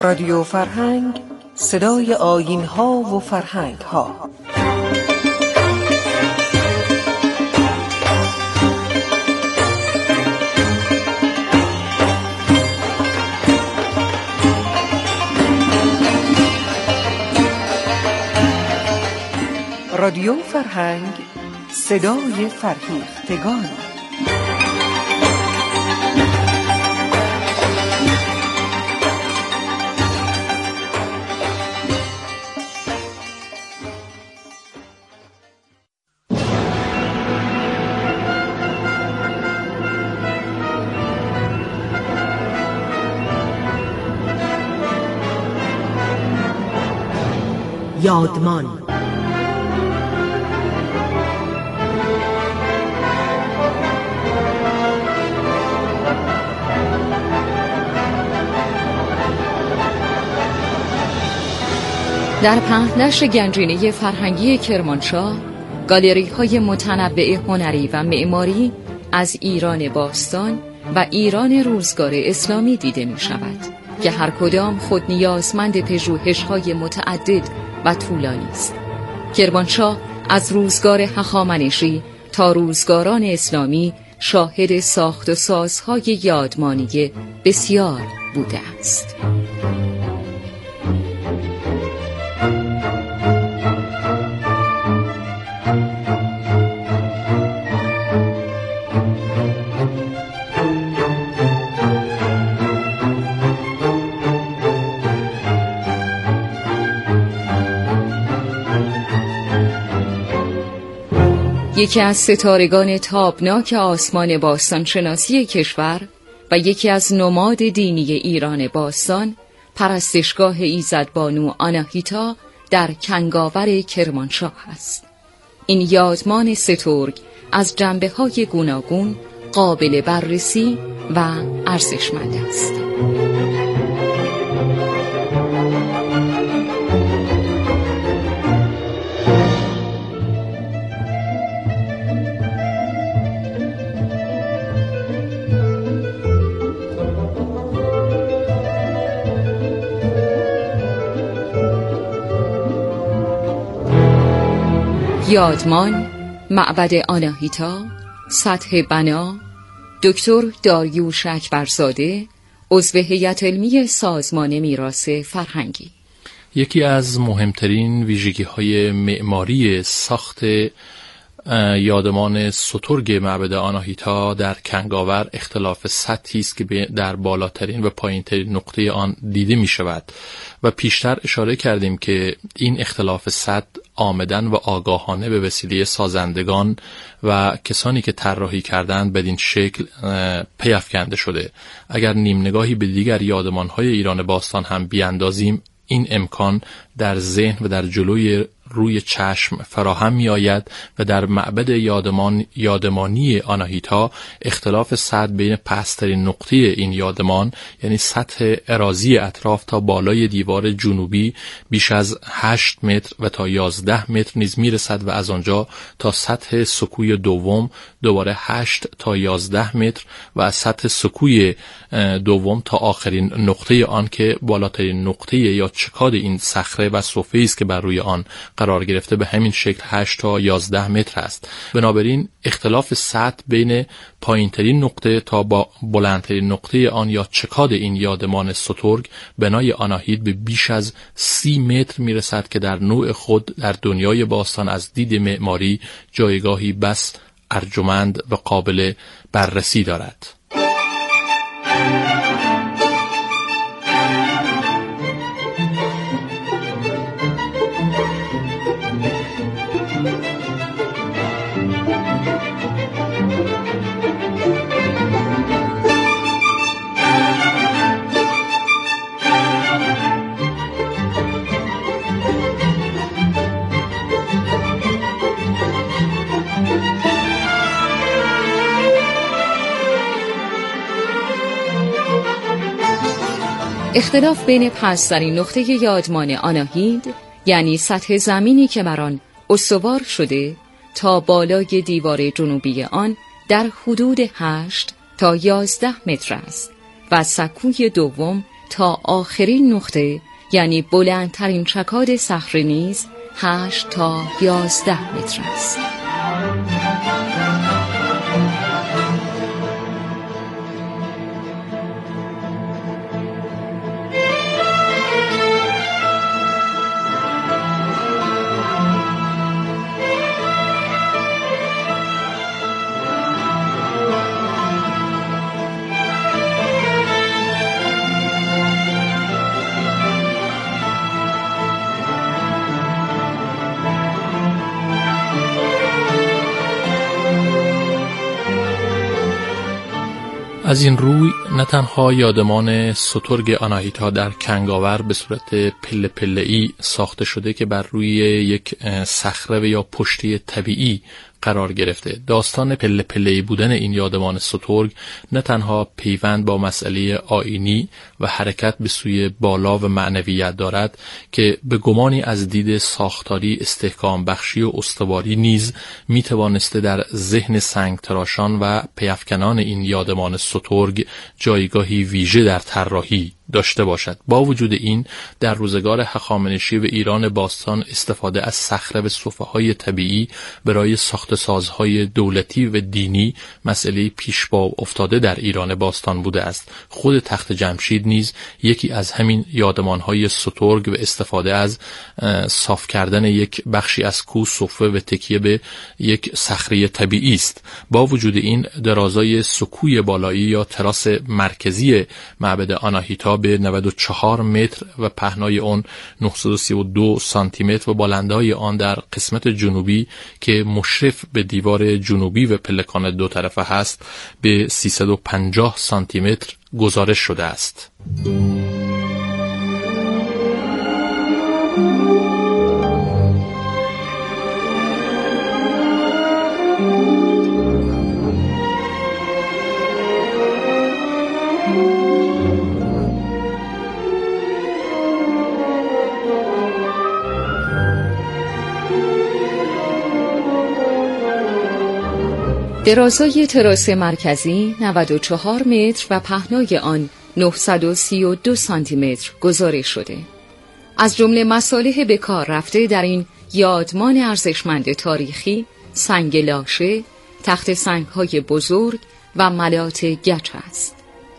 رادیو فرهنگ، صدای آیین‌ها و فرهنگ‌ها. رادیو فرهنگ، صدای فرهیختگان. یادمان. در پهنشر گنجینه فرهنگی کرمانشاه، گالری‌های متنوع هنری و معماری از ایران باستان و ایران روزگار اسلامی دیده می شود که هر کدام خود نیازمند پژوهش‌های متعدد و طولانی است. کرمانشاه از روزگار هخامنشی تا روزگاران اسلامی شاهد ساخت و سازهای یادمانی بسیار بوده است. یکی از ستارگان تابناک آسمان باستان شناسی کشور و یکی از نماد دینی ایران باستان، پرستشگاه ایزدبانو آناهیتا در کنگاور کرمانشاه است. این یادمان سترگ از جنبه‌های گوناگون قابل بررسی و ارزشمند است. یادمان، معبد آناهیتا، سطح بنا، دکتر داریوش اکبرزاده، عضو هیئت علمی سازمان میراث فرهنگی. یکی از مهمترین ویژگی‌های معماری ساخت یادمان سترگ معبد آناهیتا در کنگاور اختلاف سطحی است که در بالاترین و پایینترین نقطه آن دیده می شود و پیشتر اشاره کردیم که این اختلاف سطح آمدن و آگاهانه به وسیله سازندگان و کسانی که طراحی کردند بدین شکل پیافکنده شده. اگر نیم نگاهی به دیگر یادمان‌های ایران باستان هم بیاندازیم، این امکان در ذهن و در جلوی روی چشم فراهم می آید و در معبد یادمانی آناهیتا اختلاف سطح بین پسترین نقطه این یادمان، یعنی سطح اراضی اطراف تا بالای دیوار جنوبی، بیش از 8 متر و تا 11 متر نیز می رسد و از آنجا تا سطح سکوی دوم دوباره 8 تا 11 متر و از سطح سکوی دوم تا آخرین نقطه آن که بالاترین نقطه یا چکاد این صخره و صفحه‌ای است که بر روی آن قرار گرفته به همین شکل 8 تا 11 متر است. بنابراین اختلاف سطح بین پایینترین نقطه تا با بلندترین نقطه آن یا چکاد این یادمان سترگ بنای آناهیت به بیش از 30 متر میرسد که در نوع خود در دنیای باستان از دید معماری جایگاهی بس ارجمند و قابل بررسی دارد. اختلاف بین پسترین نقطه یادمان آناهید، یعنی سطح زمینی که بر آن استوار شده، تا بالای دیوار جنوبی آن در حدود 8 تا 11 متر است و سکوی دوم تا آخرین نقطه یعنی بلندترین چکاد صخره نیز 8 تا 11 متر است. از این روی نه تنها یادمان سترگ آناهیتا در کنگاور به صورت پله پله‌ای ساخته شده که بر روی یک صخره و یا پشتی طبیعی قرار گرفته، داستان پله پله‌ای بودن این یادمان سترگ نه تنها پیوند با مسئله آیینی و حرکت به سوی بالا و معنویت دارد که به گمانی از دید ساختاری استحکام بخشی و استواری نیز می توانسته در ذهن سنگ تراشان و پیافکنان این یادمان سترگ جایگاهی ویژه در طراحی داشته باشد. با وجود این در روزگار هخامنشی و ایران باستان استفاده از صخره و صفحه‌های طبیعی برای ساخت سازهای دولتی و دینی مسئله پیش پا افتاده در ایران باستان بوده است. خود تخت جمشید نیز یکی از همین یادمانهای سترگ و استفاده از صاف کردن یک بخشی از کوه صفه و تکیه به یک صخره طبیعی است. با وجود این درازای سکوی بالایی یا تراس مرکزی معبد آناهیتا به 94 متر و پهنای آن 932 سانتی متر و بالندای آن در قسمت جنوبی که مشرف به دیوار جنوبی و پلکان دو طرفه هست به 350 سانتی متر گزارش شده است. درازای تراس مرکزی 94 متر و پهنای آن 932 سانتی متر گزارش شده. از جمله مصالح به کار رفته در این یادمان ارزشمند تاریخی سنگ لاشه، تخت سنگ‌های بزرگ و ملات گچ است.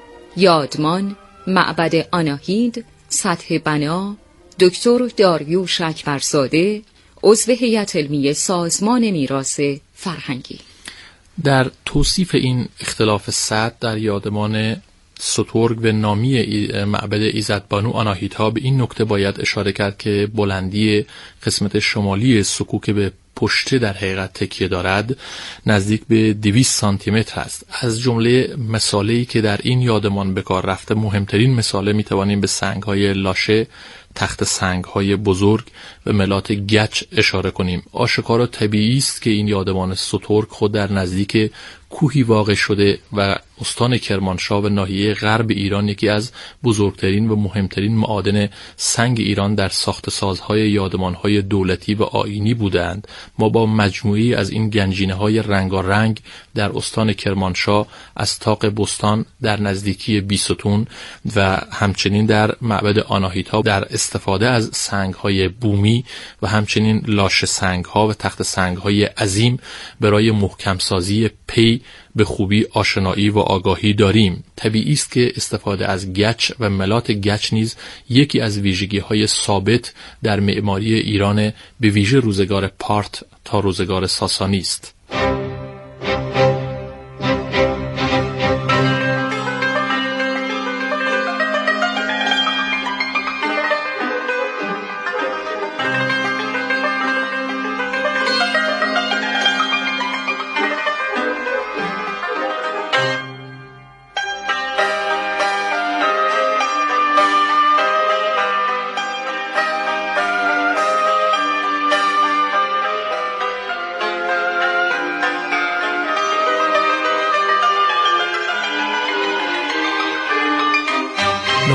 یادمان معبد آناهید، سطح بنا، دکتر داریوش اکبرزاده، عضو هیئت علمی سازمان میراث فرهنگی. در توصیف این اختلاف سطح در یادمان سترگ و نامی معبد ایزدبانو آناهیتا به این نکته باید اشاره کرد که بلندی قسمت شمالی سکو که به پشته در حقیقت تکیه دارد نزدیک به 200 سانتی متر است. از جمله مثاله‌ای که در این یادمان به کار رفته مهمترین مثاله میتوانیم به سنگ‌های لاشه، تخت سنگ‌های بزرگ و ملات گچ اشاره کنیم. آشکارا طبیعی است که این یادمان سترگ خود در نزدیک کوهی واقع شده و استان کرمانشاه و ناحیه غرب ایران یکی از بزرگترین و مهمترین معادن سنگ ایران در ساخت سازهای یادمانهای دولتی و آیینی بودند. ما با مجموعی از این گنجینه‌های رنگارنگ در استان کرمانشاه از طاق بستان در نزدیکی بیستون و همچنین در معبد آناهیتا در استفاده از سنگ‌های بومی و همچنین لاشه سنگ‌ها و تخت سنگ‌های عظیم برای محکم سازی پی به خوبی آشنایی و آگاهی داریم. طبیعی است که استفاده از گچ و ملات گچ نیز یکی از ویژگی‌های ثابت در معماری ایران به ویژه روزگار پارت تا روزگار ساسانی است.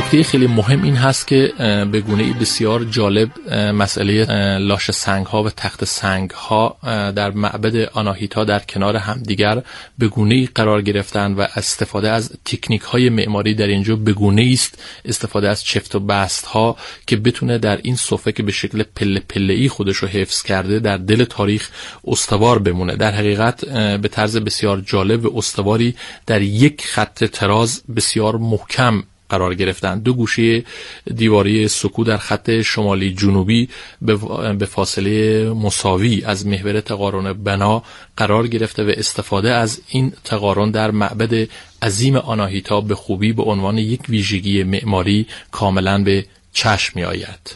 نکته خیلی مهم این هست که به گونه‌ای بسیار جالب مسئله لاشه سنگ‌ها و تخت سنگ‌ها در معبد آناهیتا در کنار همدیگر به گونه‌ای قرار گرفتن و استفاده از تکنیک‌های معماری در اینجا به گونه‌ای است استفاده از چفت و بست‌ها که بتونه در این صفحه که به شکل پله پله‌ای خودش رو حفظ کرده در دل تاریخ استوار بمونه. در حقیقت به طرز بسیار جالب و استواری در یک خط تراز بسیار محکم قرار گرفتن. دو گوشه دیواری سکو در خط شمالی جنوبی به فاصله مساوی از محور تقارن بنا قرار گرفته و استفاده از این تقارن در معبد عظیم آناهیتا به خوبی به عنوان یک ویژگی معماری کاملا به چشم می آید.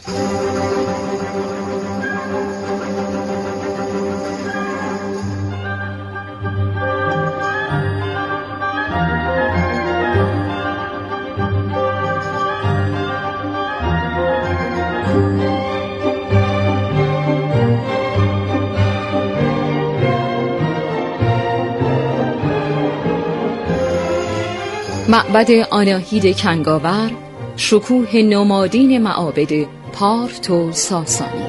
معبد آناهیت کنگاور، شکوه نمادین معابد پارت و ساسانی.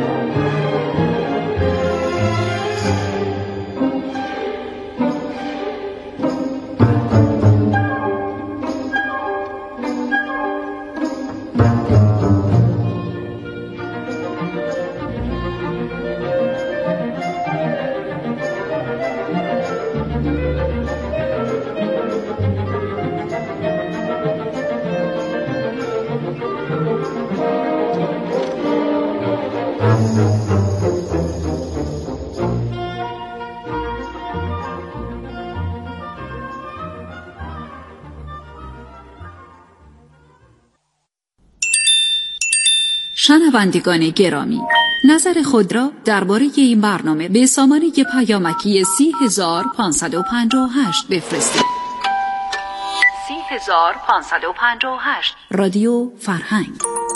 شنوندگان گرامی، نظر خود را درباره این برنامه به سامانه پیامکی 30558 بفرستید. 30558 رادیو فرهنگ.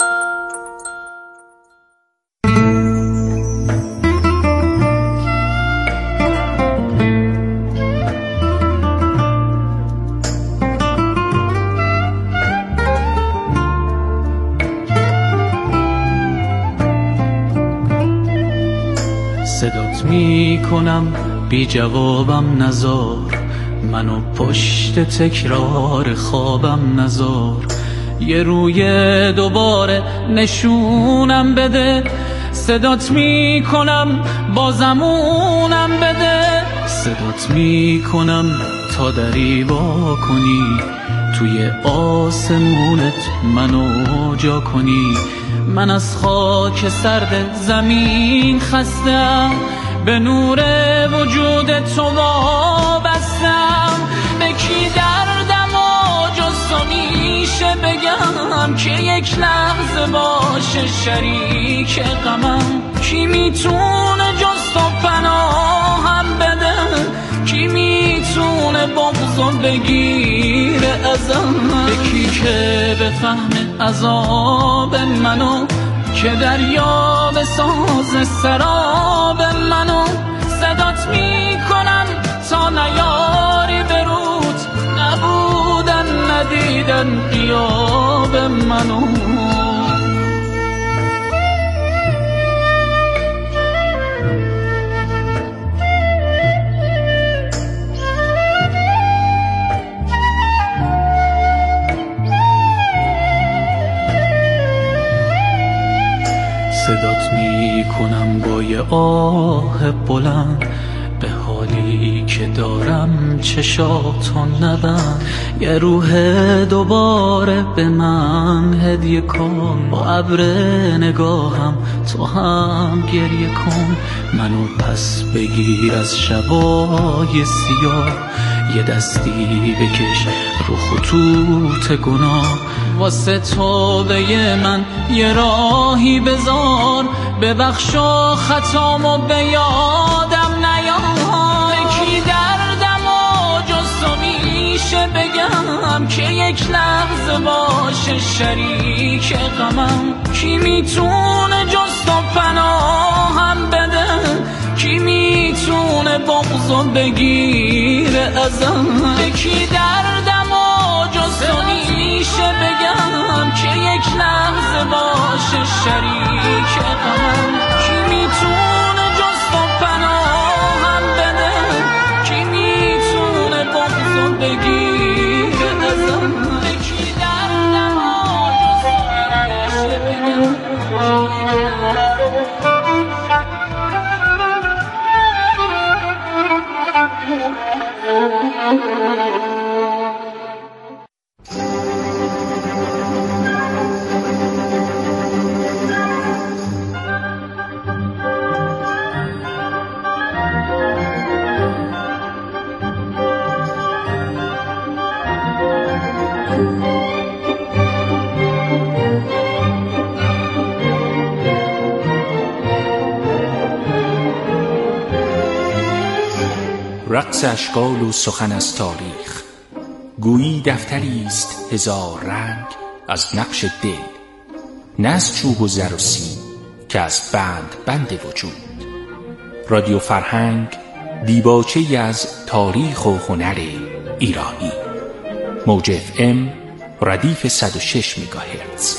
صدات می کنم بی جوابم نزار، منو پشت تکرار خوابم نزار، یه روی دوباره نشونم بده، صدات می کنم بازمونم بده، صدات می کنم تا دری با کنی، توی آسمونت منو جا کنی، من از خاک سرد زمین خستم، به نور وجود تو وابستم، به کی دردم و جز تو میشه بگم که یک لحظه باشه شریک غمم، کی میتونه جز تو پناهم بده، کی میتونه بغضو بگیره ازم، به کی که بفهمه عذاب منو، که دریا بساز سراب منو، صدات میکنم تا نیاری برود، نبودن ندیدن غیاب منو. صدات می کنم با یه آه بلند، به حالی که دارم چشاتو نبند، یه روح دوباره به من هدیه کن، با ابر نگاهم تو هم گریه کن، منو پس بگیر از شبای سیاه، یه دستی بکش رو خطوط گناه، واسه توبه من یه راهی بذار، ببخشا خطامو به یادم نیار، کی دردم و جز تو میشه بگم که یک لحظه باشه شریک غمم، کی میتونه جز تو پناهم بده، کی میتونه بغضو بگیره ازم، کی دردم و جز تو میشه بگم یک لحظه باشه شریک غمم. کی میتونه جز تو پناهم بده؟ کی میتونه بغضو بگیره ازم؟ به کی دردم آجز رقص اشکال و سخن از تاریخ، گویی دفتری است هزار رنگ از نقش دل، نه از چوب و زر و سیم که از بند وجود. رادیو فرهنگ دیباچه‌ای از تاریخ و هنر ایرانی. موج FM ردیف 106 مگاهرتز.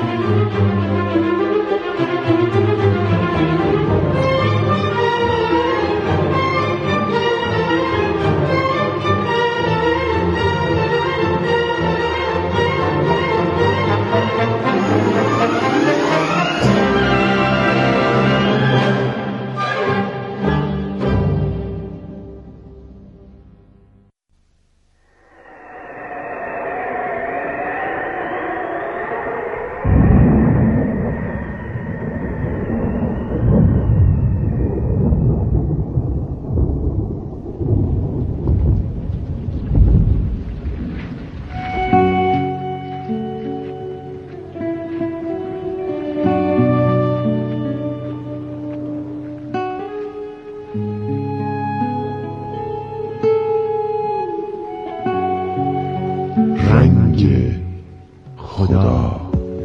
خدا.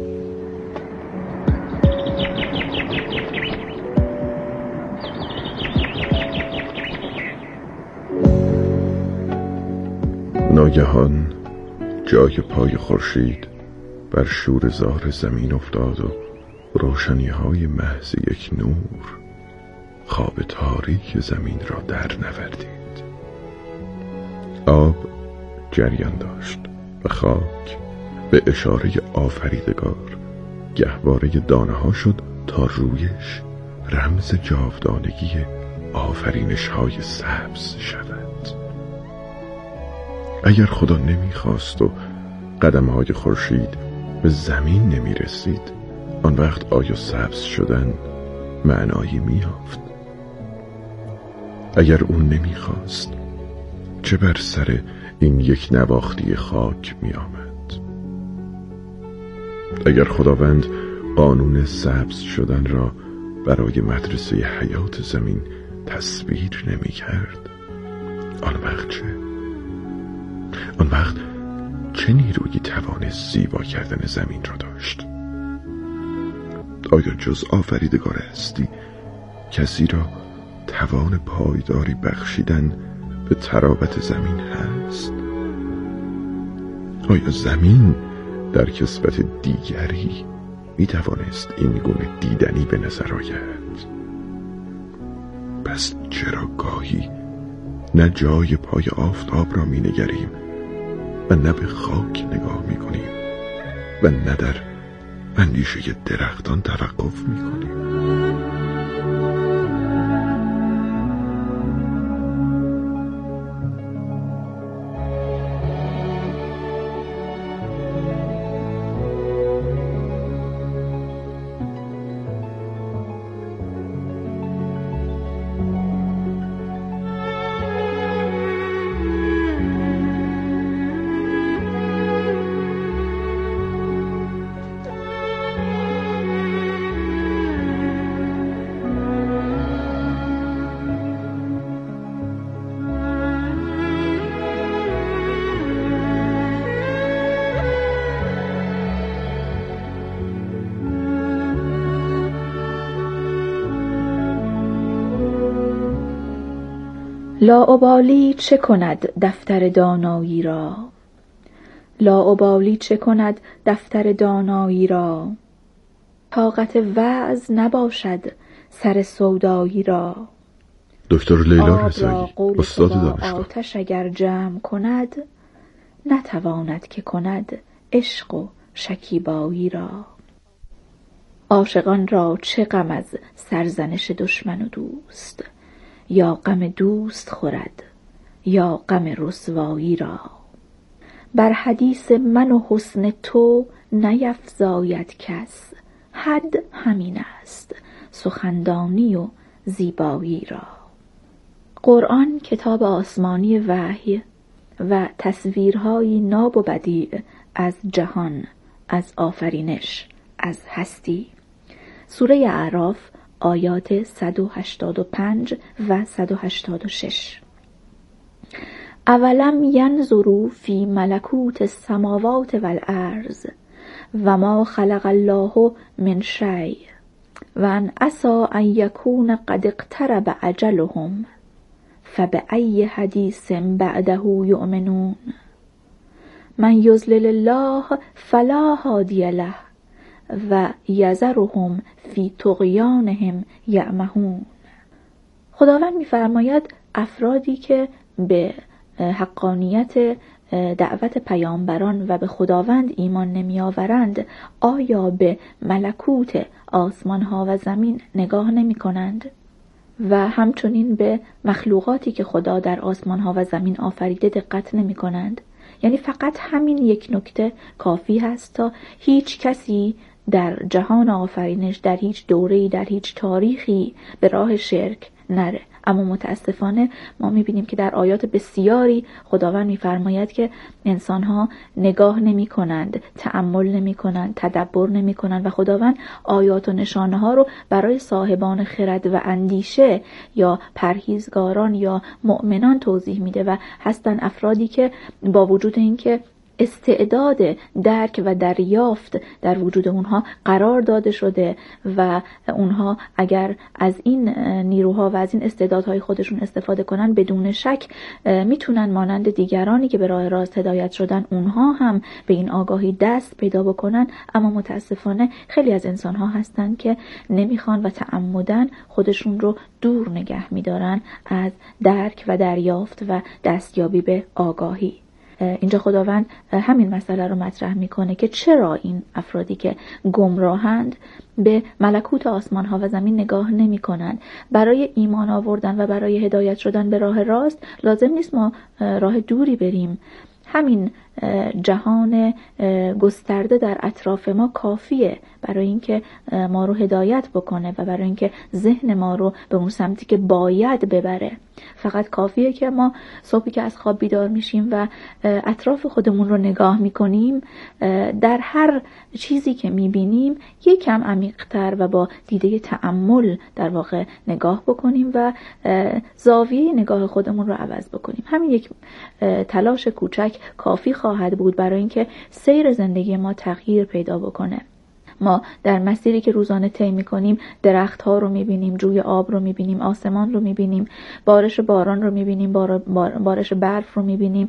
ناگهان جای پای خورشید بر شور زار زمین افتاد و روشنی‌های محض یک نور خواب تاریک زمین را در نوردید. آب جریان داشت و خاک به اشاره آفریدگار گهواره دانه ها شد تا رویش رمز جاودانگی آفرینش های سبز شود. اگر خدا نمیخواست و قدم های خورشید به زمین نمی رسید، آن وقت آیا سبز شدن معنایی میافت؟ اگر اون نمیخواست چه بر سر این یک نواختی خاک می آمد؟ اگر خداوند قانون سبز شدن را برای مدرسه حیات زمین تصویر نمی کرد، آن وقت چه؟ آن وقت چه نیرویی توانست زیبا کردن زمین را داشت؟ آیا جز آفریدگار هستی کسی را توان پایداری بخشیدن به ترابت زمین هست؟ آیا زمین در کسوت دیگری می توانست این گونه دیدنی به نظر آید؟ پس چرا گاهی نه جای پای آفتاب را می نگریم و نه به خاک نگاه می کنیم و نه در اندیشه درختان توقف می کنیم؟ لاابالی چه کند دفتر دانایی را؟ لاابالی چه کند دفتر دانایی را؟ طاقت وعظ نباشد سر سودایی را. دکتر لیلا آب رضایی، را قول استاد خدا دانشگاه. آتش اگر جمع کند، نتواند که کند عشق و شکیبایی را. عاشقان را چه غم از سرزنش دشمن و دوست، یا غم دوست خورد یا غم رسوایی را. بر حدیث من و حسن تو نیفزاید کس، حد همین است سخندانی و زیبایی را. قرآن کتاب آسمانی وحی و تصویرهایی ناب و بدیع از جهان، از آفرینش، از هستی. سوره اعراف آیات 185 و 186. اولم ینظروا فی ملکوت السماوات والارض و ما خلق الله من شیء و ان عسى ان یکون قد اقترب اجلهم فبأی حدیث بعده یؤمنون. من یضلل الله فلا هادی له و یذرهم فی طغیانهم یعمهون. خداوند می‌فرماید افرادی که به حقانیت دعوت پیامبران و به خداوند ایمان نمی آورند، آیا به ملکوت آسمان ها و زمین نگاه نمی کنند؟ و همچنین به مخلوقاتی که خدا در آسمان ها و زمین آفریده دقت نمی کنند؟ یعنی فقط همین یک نکته کافی هست تا هیچ کسی در جهان آفرینش، در هیچ دوره‌ای، در هیچ تاریخی به راه شرک نره. اما متاسفانه ما می‌بینیم که در آیات بسیاری خداوند می‌فرماید که انسان‌ها نگاه نمی‌کنند، تأمل نمی‌کنند، تدبر نمی‌کنند و خداوند آیات و نشانه‌ها رو برای صاحبان خرد و اندیشه یا پرهیزگاران یا مؤمنان توضیح میده و هستن افرادی که با وجود اینکه استعداد درک و دریافت در وجود اونها قرار داده شده و اونها اگر از این نیروها و از این استعدادهای خودشون استفاده کنن، بدون شک میتونن مانند دیگرانی که به راه راست هدایت شدن اونها هم به این آگاهی دست پیدا بکنن. اما متاسفانه خیلی از انسانها هستن که نمیخوان و تعمدن خودشون رو دور نگه میدارن از درک و دریافت و دستیابی به آگاهی. اینجا خداوند همین مسئله رو مطرح میکنه که چرا این افرادی که گمراهند به ملکوت آسمان ها و زمین نگاه نمی کنند. برای ایمان آوردن و برای هدایت شدن به راه راست لازم نیست ما راه دوری بریم. همین جهان گسترده در اطراف ما کافیه برای اینکه ما رو هدایت بکنه و برای اینکه ذهن ما رو به اون سمتی که باید ببره. فقط کافیه که ما صبحی که از خواب بیدار میشیم و اطراف خودمون رو نگاه میکنیم، در هر چیزی که میبینیم یکم عمیق‌تر و با دیده تأمل در واقع نگاه بکنیم و زاویه نگاه خودمون رو عوض بکنیم. همین یک تلاش کوچک کافی خواهد بود برای اینکه سیر زندگی ما تغییر پیدا بکنه. ما در مسیری که روزانه طی می‌کنیم درخت‌ها رو می‌بینیم، جوی آب رو می‌بینیم، آسمان رو می‌بینیم، بارش باران رو می‌بینیم، بارش برف رو می‌بینیم،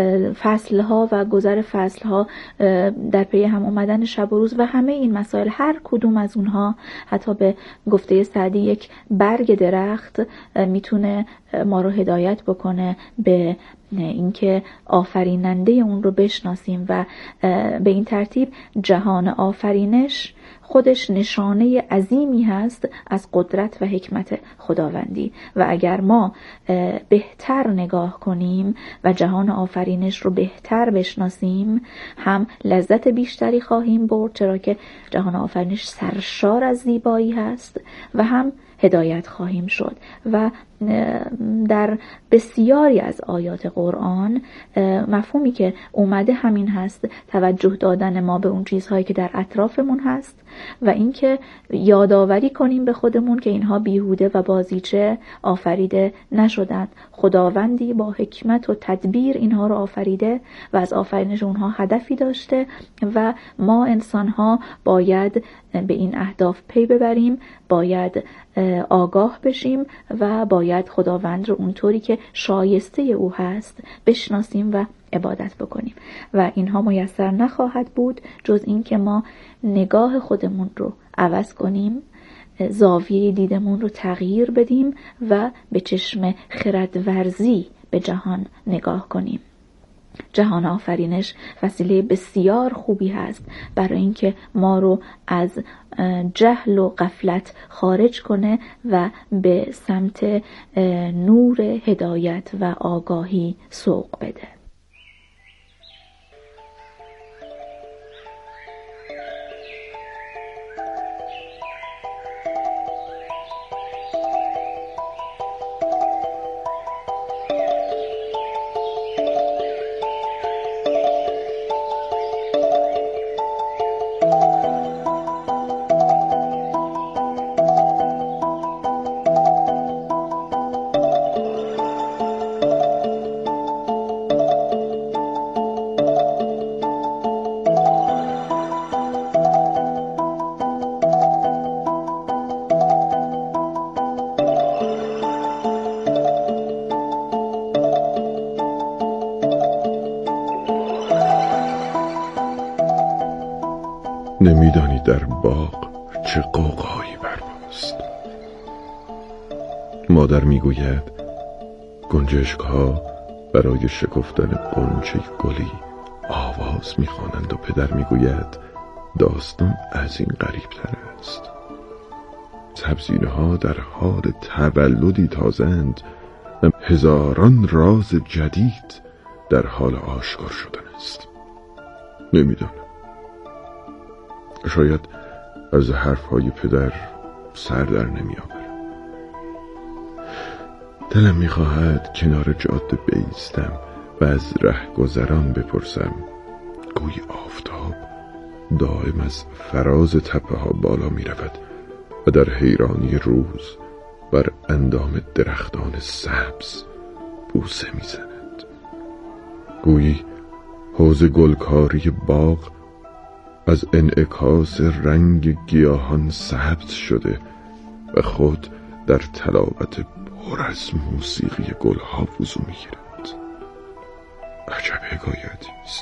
فصل‌ها و گذر فصل‌ها، در پی هم اومدن شب و روز و همه این مسائل، هر کدوم از اونها حتی به گفته سعدی یک برگ درخت میتونه ما رو هدایت بکنه به اینکه آفریننده اون رو بشناسیم و به این ترتیب جهان آفرینش خودش نشانه عظیمی هست از قدرت و حکمت خداوندی و اگر ما بهتر نگاه کنیم و جهان آفرینش رو بهتر بشناسیم، هم لذت بیشتری خواهیم برد چرا که جهان آفرینش سرشار از زیبایی هست و هم هدایت خواهیم شد. و در بسیاری از آیات قرآن مفهومی که اومده همین هست، توجه دادن ما به اون چیزهایی که در اطرافمون هست و اینکه یادآوری کنیم به خودمون که اینها بیهوده و بازیچه آفریده نشدند. خداوندی با حکمت و تدبیر اینها رو آفریده و از آفرینش اونها هدفی داشته و ما انسانها باید به این اهداف پی ببریم، باید آگاه بشیم و باید باید خداوند رو اونطوری که شایسته او هست بشناسیم و عبادت بکنیم و اینها میسر نخواهد بود جز این که ما نگاه خودمون رو عوض کنیم، زاویه دیدمون رو تغییر بدیم و به چشم خردورزی به جهان نگاه کنیم. جهان آفرینش وسیله بسیار خوبی هست برای اینکه ما رو از جهل و غفلت خارج کنه و به سمت نور هدایت و آگاهی سوق بده. نمیدانی در باغ چه غوغایی برپاست. مادر میگوید گنجشک ها برای شکفتن غنچه گلی آواز میخوانند و پدر میگوید داستان از این غریب تر است. سبزینه ها در حال تولدی تازند و هزاران راز جدید در حال آشکار شدن است. نمیدانم، شاید از حرفهای پدر سر در نمیآورم. دلم میخواهد کنار جاده بایستم و از رهگذران بپرسم گویی آفتاب دائم از فراز تپه ها بالا میرود و در حیرانی روز بر اندام درختان سبز بوسه میزند. گویی حوض گلکاری باغ از انعکاس رنگ گیاهان سبز شده و خود در تلاوت پر از موسیقی گلها وضو میگیرد. عجب حکایتی است.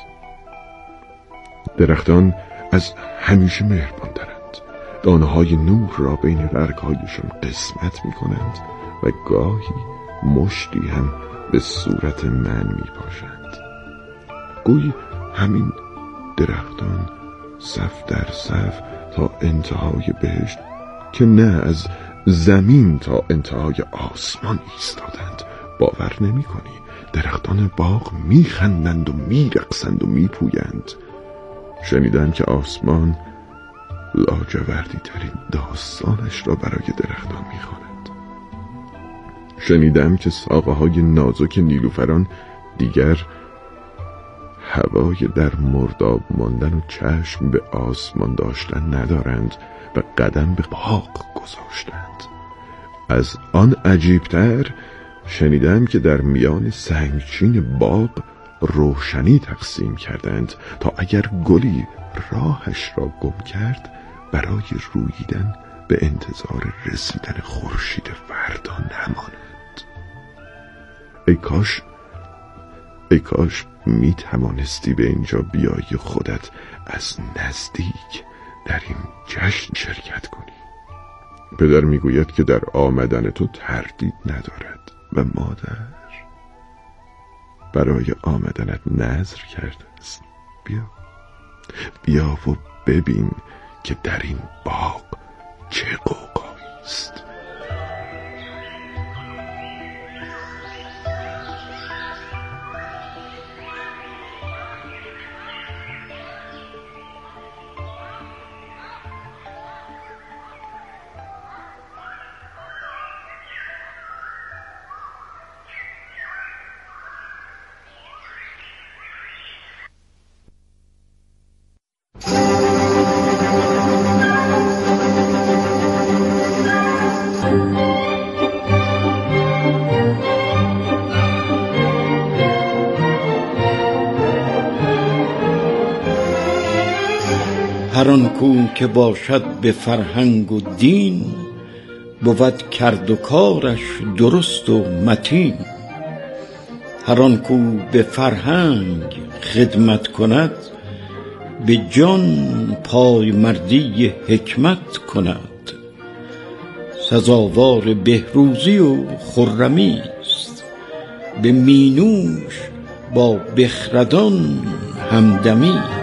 درختان از همیشه مهربان‌ترند. دانه‌های نور را بین برگ‌هایشان قسمت می‌کنند و گاهی مشتی هم به صورت من می‌پاشند. گویی همین درختان صف در صف تا انتهای بهشت که نه از زمین تا انتهای آسمان ایستادند. باور نمی کنی درختان باغ میخندند و میرقصند و میپویند. شنیدم که آسمان لاجوردی ترین داستانش را برای درختان میخواند. شنیدم که ساقه های نازک نیلوفران دیگر هوای در مرداب ماندن و چشم به آسمان داشتن ندارند و قدم به باغ گذاشتند. از آن عجیبتر شنیدم که در میان سنگچین باغ روشنی تقسیم کردند تا اگر گلی راهش را گم کرد برای روییدن به انتظار رسیدن خورشید فردا نماند. ای کاش می توانستی به اینجا بیایی و خودت از نزدیک در این جشن شرکت کنی. پدر میگوید که در آمدن تو تردید ندارد و مادر برای آمدنت نذر کرده است. بیا و ببین که در این باغ چه غوغایی است. هر آن کو که باشد به فرهنگ و دین بود کرد و کارش درست و متین. هر آن کو به فرهنگ خدمت کند، به جان پای مردی حکمت کند. سزاوار بهروزی و خرمی است، به مینوش با بخردان همدمی.